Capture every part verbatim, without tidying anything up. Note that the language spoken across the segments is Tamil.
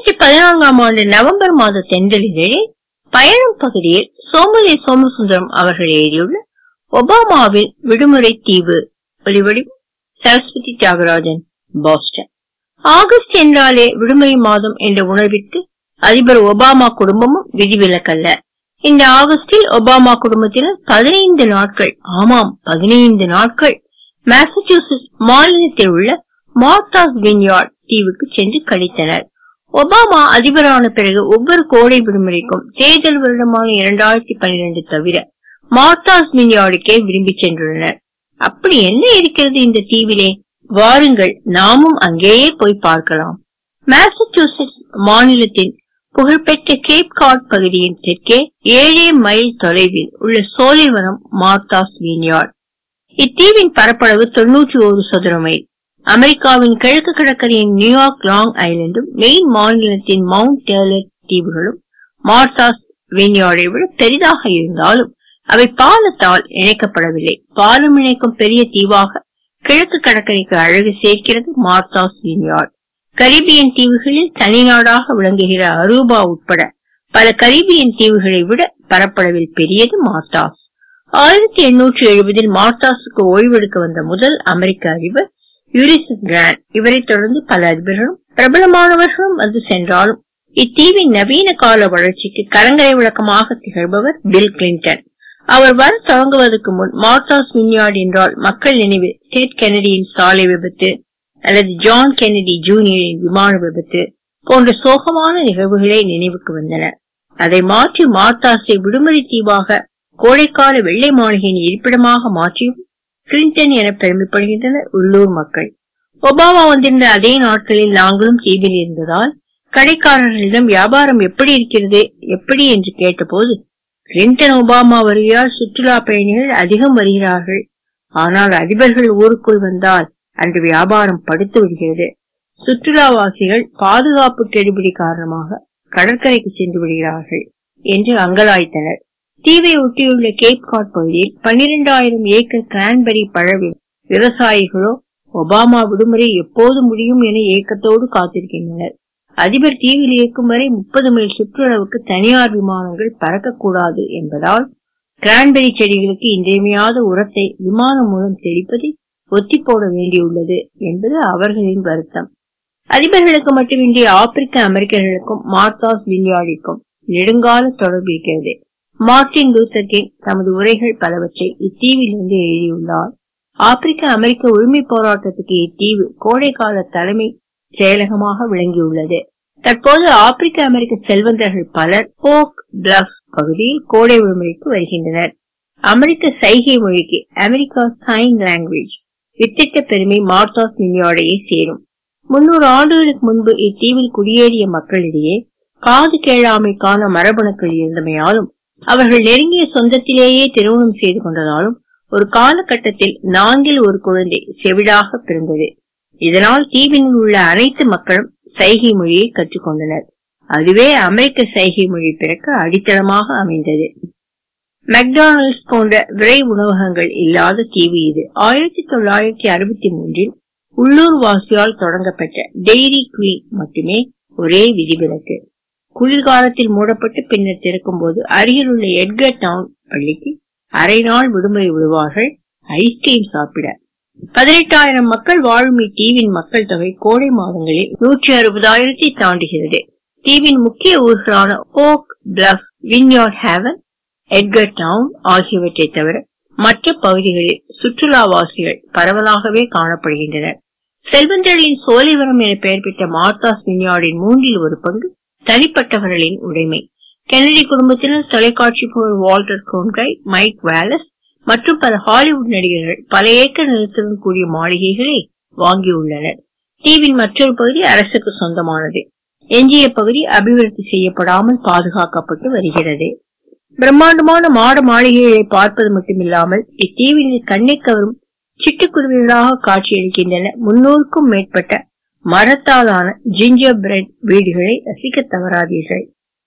இரண்டாயிரத்தி பதினான்காம் ஆண்டு நவம்பர் மாத தென்றலிலே பயணம் பகுதியில் சோமலே சோமசுந்தரம் அவர்கள் எழுதியுள்ள ஒபாமாவில் விடுமுறை தீவு. ஒலிவடி சரஸ்வதி தியாகராஜன், பாஸ்டன். ஆகஸ்ட் என்றாலே விடுமுறை மாதம் என்ற உணர்விற்கு அதிபர் ஒபாமா குடும்பமும் விதிவிலக்கல்ல. இந்த ஆகஸ்டில் ஒபாமா குடும்பத்தினர் பதினைந்து நாட்கள், ஆமாம் பதினைந்து நாட்கள் மாசச்சூசெட்ஸ் மாநிலத்தில் உள்ள மார்த்தாஸ் வின்யார்ட் தீவுக்கு சென்று கழித்தனர். ஒபாமா அதிபரான பிறகு ஒவ்வொரு கோடை விடுமுறைக்கும் தேர்தல் வருடமான இரண்டாயிரத்தி பன்னிரண்டு தவிர மார்த்தாஸ் வின்யார்டுக்கே விரும்பி சென்றுள்ளனர். அப்படி என்ன இருக்கிறது இந்த தீவிலே? வாருங்கள், நாமும் அங்கேயே போய் பார்க்கலாம். மாசச்சூசெட்ஸ் மாநிலத்தின் புகழ்பெற்ற கேப் காட் பகுதியின் தெற்கே ஏழே மைல் தொலைவில் உள்ள சோலைவனம் மார்த்தாஸ் வின்யார்ட். இத்தீவின் பரப்பளவு தொன்னூற்றி ஒரு சதுர மைல். அமெரிக்காவின் கிழக்கு கடற்கரையின் நியூயார்க் லாங் ஐலண்டும் மெயின் மாநிலத்தின் மவுண்ட் டேலர் தீவுகளும் மார்த்தாஸ் வின்யார்டை விட பெரிதாக இருந்தாலும் அவை பாலத்தால் இணைக்கப்படவில்லை. பாலம் இணைக்கும் பெரிய தீவாக கிழக்கு கடற்கரைக்கு அழகு சேர்க்கிறது மார்த்தாஸ் வின்யார்ட். கரீபியன் தீவுகளில் தனிநாடாக விளங்குகிற அரூபா உட்பட பல கரீபியன் தீவுகளை விட பரப்பளவில் பெரியது மார்த்தாஸ். ஆயிரத்தி எண்ணூற்றி எழுபதில் மார்த்தாஸுக்கு ஓய்வெடுக்க வந்த முதல் அமெரிக்க அதிபர் யுலிசஸ் கிராண்ட். இவரை தொடர்ந்து பல அதிபர்களும் பிரபலமானவர்களும் வந்து சென்றாலும் இத்தீவின் நவீன கால வளர்ச்சிக்கு கலங்கரை விளக்கமாக திகழ்பவர் பில் கிளின்டன். அவர் வர தொடங்குவதற்கு முன் மார்த்தாஸ் வின்யார்ட் என்றால் மக்கள் நினைவில் டெட் கென்னடியின் சாலை விபத்து அல்லது ஜான் கென்னடி ஜூனியரின் விமான விபத்து போன்ற சோகமான நிகழ்வுகளே நினைவுக்கு வந்தன. அதை மாற்றி மார்த்தாஸை விடுமுறை தீவாக கோடைக்கால வெள்ளை மாளிகையின் இருப்பிடமாக மாற்றியும் கிளின்டன் என பெருமைப்படுகின்றனர் உள்ளூர் மக்கள். ஒபாமா வந்திருந்த அதே நாட்களில் நாங்களும் தீவில் இருந்ததால் கடைக்காரர்களிடம் வியாபாரம் எப்படி இருக்கிறது எப்படி என்று கேட்டபோது, கிளின்டன் ஒபாமா வருகையால் சுற்றுலா பயணிகள் அதிகம் வருகிறார்கள், ஆனால் அதிபர்கள் ஊருக்குள் வந்தால் அன்று வியாபாரம் படுத்து விடுகிறது. சுற்றுலாவாசிகள் பாதுகாப்பு கெடுபிடி காரணமாக கடற்கரைக்கு சென்று விடுகிறார்கள் என்று அங்கலாய்த்தனர். தீவை ஒட்டியுள்ள கேப் காட் பகுதியில் பன்னிரண்டாயிரம் ஏக்கர் கிரான்பெரி பழ விவசாயிகளோ ஒபாமா விடுமுறை எப்போது முடியும் என ஏக்கத்தோடு காத்திருக்கின்றனர். அதிபர் தீவில் இருக்கும் வரை முப்பது மைல் சுற்றளவுக்கு தனியார் விமானங்கள் பறக்கக்கூடாது என்பதால் கிரான்பெரி செடிகளுக்கு இன்றியமையாத உரத்தை விமானம் மூலம் தெளிப்பதை ஒத்தி போட வேண்டியுள்ளது என்பது அவர்களின் வருத்தம். அதிபர்களுக்கு மட்டுமின்றி ஆப்பிரிக்க அமெரிக்கர்களுக்கும் மார்த்தாஸ் வின்யார்டிற்கும் நெடுங்கால தொடர்பு இருக்கிறது. மார்ட்டின் லூத்தர் கிங் தமது உரைகள் பலவற்றை இத்தீவிலிருந்து எழுதியுள்ளார். ஆப்பிரிக்க அமெரிக்க உரிமை போராட்டத்துக்கு இத்தீவு கோடைக்கால தலைமை செயலகமாக விளங்கியுள்ளது. தற்போது ஆப்பிரிக்க அமெரிக்க செல்வந்தர்கள் பலர் ஓக் பிளஃப் பகுதியில் கோடை விடுமுறைக்கு வருகின்றனர். அமெரிக்க சைகை மொழிக்கு அமெரிக்கா சைன் லாங்குவேஜ் வித்திட்ட பெருமை மார்த்தாஸ் வின்யார்டையே சேரும். முன்னூறு ஆண்டுகளுக்கு முன்பு இத்தீவில் குடியேறிய மக்களிடையே காது கேளாமைக்கான மரபணுக்கள் இருந்தமையாலும் அவர்கள் நெருங்கிய சொந்தத்திலேயே திருமணம் செய்து கொண்டதாலும் ஒரு காலகட்டத்தில் நான்கில் ஒரு குழந்தை செவிடாக பிறந்தது. இதனால் தீவினில் உள்ள அனைத்து மக்களும் சைகை மொழியை கற்றுக்கொண்டனர். அதுவே அமெரிக்க சைகை மொழி பிறக்க அடித்தளமாக அமைந்தது. மெக்டானல்ட்ஸ் போன்ற விரை உணவகங்கள் இல்லாத தீவு இது. ஆயிரத்தி தொள்ளாயிரத்தி அறுபத்தி மூன்றில் உள்ளூர் வாசியால் தொடங்கப்பட்ட டெய்ரி குவீன் மட்டுமே ஒரே விதிவிலக்கு. குளிர்காலத்தில் மூடப்பட்டு பின்னர் திறக்கும் போது அருகில் உள்ள எட்கர் டவுன் பள்ளிக்கு அரை நாள் விடுமுறை விடுவார்கள் ஐஸ்கிரீம் சாப்பிட. பதினெட்டாயிரம் மக்கள் வாழும் இத்தீவின் மக்கள் தொகை கோடை மாதங்களில் நூற்றி அறுபதாயிரத்தை தாண்டுகிறது. தீவின் முக்கிய ஊர்களான Oak Bluffs, Vineyard Haven, Edgartown ஆகியவற்றை தவிர மற்ற பகுதிகளில் சுற்றுலாவாசிகள் பரவலாகவே காணப்படுகின்றனர். செல்வந்தர்களின் சோலைவனம் என பெயர் பெற்ற மார்த்தாஸ் வின்யார்டின் மூன்றில் ஒரு பங்கு தனிப்பட்டவர்களின் உடைமை. கென்னடி குடும்பத்தினர், தொலைக்காட்சி புகழ் வால்டர் கோன்கை, மைக் வாலஸ் மற்றும் பல ஹாலிவுட் நடிகர்கள் பல ஏக்கர் நிலத்துடன் கூடிய மாளிகைகளை வாங்கியுள்ளனர். தீவின் மற்றொரு பகுதி அரசுக்கு சொந்தமானது. எஞ்சிய பகுதி அபிவிருத்தி செய்யப்படாமல் பாதுகாக்கப்பட்டு வருகிறது. பிரம்மாண்டமான மாட மாளிகைகளை பார்ப்பது மட்டுமில்லாமல் இத்தீவினில் கண்ணை கவரும் சிட்டுக்குருவிகளாக காட்சியளிக்கின்றன. முன்னூறுக்கும் மேற்பட்ட மரத்தாலான ஜிஞ்சர் பிரெட் வீடுகளை ரசிக்க தவறாதீர்கள்.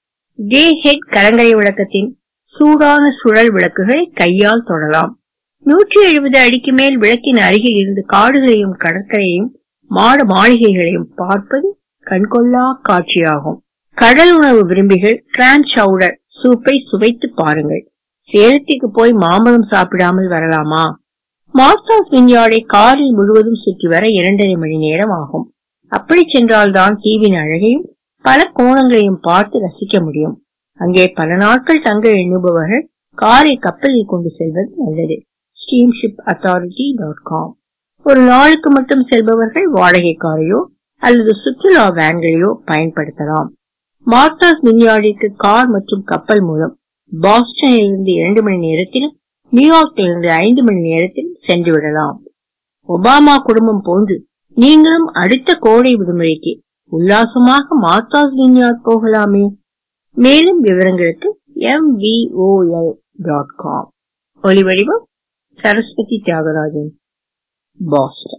டே ஹெட் கலங்கரை விளக்கத்தின் சூடான சுழல் விளக்குகளை கையால் தொடலாம். நூற்றி எழுபது அடிக்கு மேல் விளக்கின் அருகில் இருந்து காடுகளையும் கடற்கரையையும் மாட மாளிகைகளையும் பார்ப்பது கண்கொள்ளா காட்சியாகும். கடல் உணவு விரும்பிகள் கிளாம் சவுடர் சூப்பை சுவைத்து பாருங்கள். சேலத்துக்கு போய் மாம்பழம் சாப்பிடாமல் வரலாமா? மார்த்தாஸ் விஞ்ஞாடை காரில் முழுவதும் சுற்றி வர இரண்டரை மணி நேரம் ஆகும். அப்படி சென்றால்தான் தீவின் அழகையும் பல கோணங்களையும் பார்த்து ரசிக்க முடியும். அங்கே பல நாட்கள் தங்க எண்ணுபவர்கள் காரை கப்பலில் கொண்டு செல்வது நல்லது. Steamship authority dot com. ஒரு நாளுக்கு மட்டும் செல்பவர்கள் வாடகை காரையோ அல்லது சுற்றுலா வேன்களையோ பயன்படுத்தலாம். மார்த்தாஸ் விஞ்ஞாடிக்கு கார் மற்றும் கப்பல் மூலம் பாஸ்டனிலிருந்து இரண்டு மணி நேரத்திலும் நியூயார்க்கிலிருந்து ஐந்து மணி நேரத்திலும் சென்று விடலாம். ஒபாமா குடும்பம் போன்று நீங்களும் அடுத்த கோடை விடுமுறைக்கு உல்லாசமாக மார்த்தாஸ் விஞ்ஞாட் போகலாமே. மேலும் விவரங்களுக்கு M V O L dot com. ஒலிவடிவம் சரஸ்வதி தியாகராஜன், பாஸ்டன்.